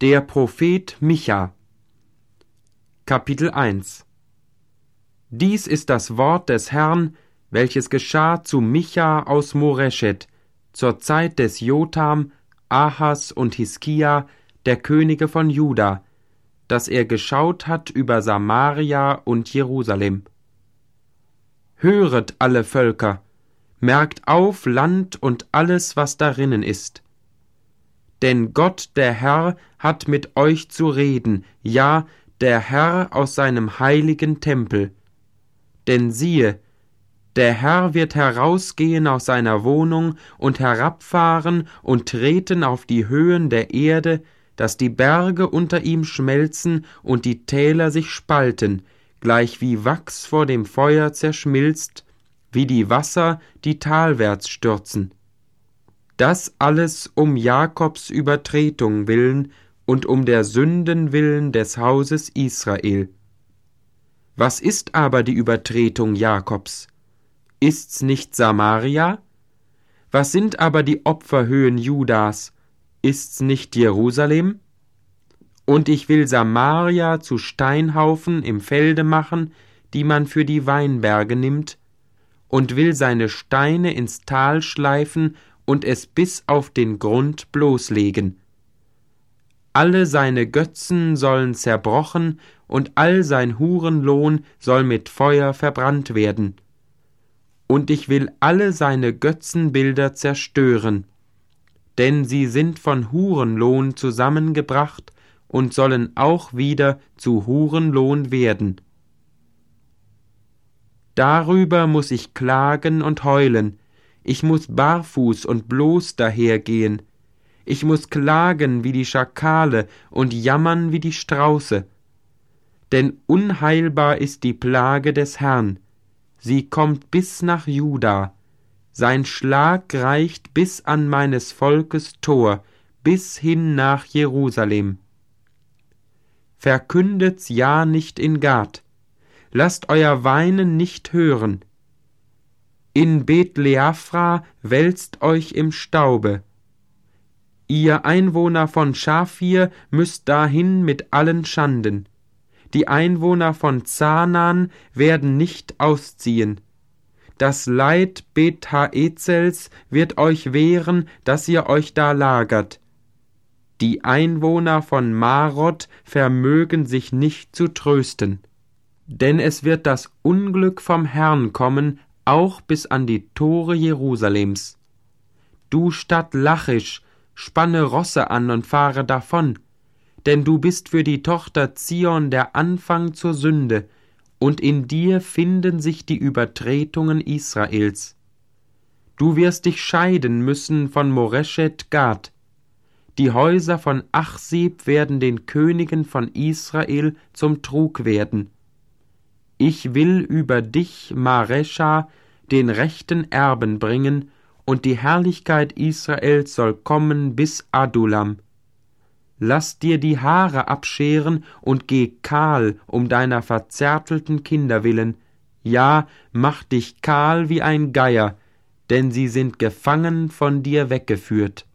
Der Prophet Micha. Kapitel 1. Dies ist das Wort des Herrn, welches geschah zu Micha aus Moreschet, zur Zeit des Jotham, Ahas und Hiskia, der Könige von Juda, dass er geschaut hat über Samaria und Jerusalem. Höret, alle Völker, merkt auf Land und alles, was darinnen ist. Denn Gott, der Herr, hat mit euch zu reden, ja, der Herr aus seinem heiligen Tempel. Denn siehe, der Herr wird herausgehen aus seiner Wohnung und herabfahren und treten auf die Höhen der Erde, dass die Berge unter ihm schmelzen und die Täler sich spalten, gleich wie Wachs vor dem Feuer zerschmilzt, wie die Wasser, die talwärts stürzen. Das alles um Jakobs Übertretung willen und um der Sünden willen des Hauses Israel. Was ist aber die Übertretung Jakobs? Ist's nicht Samaria? Was sind aber die Opferhöhen Judas? Ist's nicht Jerusalem? Und ich will Samaria zu Steinhaufen im Felde machen, die man für die Weinberge nimmt, und will seine Steine ins Tal schleifen und es bis auf den Grund bloßlegen. Alle seine Götzen sollen zerbrochen, und all sein Hurenlohn soll mit Feuer verbrannt werden. Und ich will alle seine Götzenbilder zerstören, denn sie sind von Hurenlohn zusammengebracht und sollen auch wieder zu Hurenlohn werden. Darüber muß ich klagen und heulen, ich muß barfuß und bloß dahergehen, ich muß klagen wie die Schakale und jammern wie die Strauße. Denn unheilbar ist die Plage des Herrn, sie kommt bis nach Juda, sein Schlag reicht bis an meines Volkes Tor, bis hin nach Jerusalem. Verkündet's ja nicht in Gad, lasst euer Weinen nicht hören. In Beth-Leafra wälzt euch im Staube. Ihr Einwohner von Schafir müsst dahin mit allen Schanden. Die Einwohner von Zaanan werden nicht ausziehen. Das Leid Beth-Haezels wird euch wehren, dass ihr euch da lagert. Die Einwohner von Marot vermögen sich nicht zu trösten. Denn es wird das Unglück vom Herrn kommen, auch bis an die Tore Jerusalems. Du Stadt Lachisch, spanne Rosse an und fahre davon, denn du bist für die Tochter Zion der Anfang zur Sünde, und in dir finden sich die Übertretungen Israels. Du wirst dich scheiden müssen von Moreschet Gad. Die Häuser von Achsib werden den Königen von Israel zum Trug werden. Ich will über dich, Marescha, den rechten Erben bringen, und die Herrlichkeit Israels soll kommen bis Adulam. Lass dir die Haare abscheren und geh kahl um deiner verzärtelten Kinder willen, ja, mach dich kahl wie ein Geier, denn sie sind gefangen von dir weggeführt.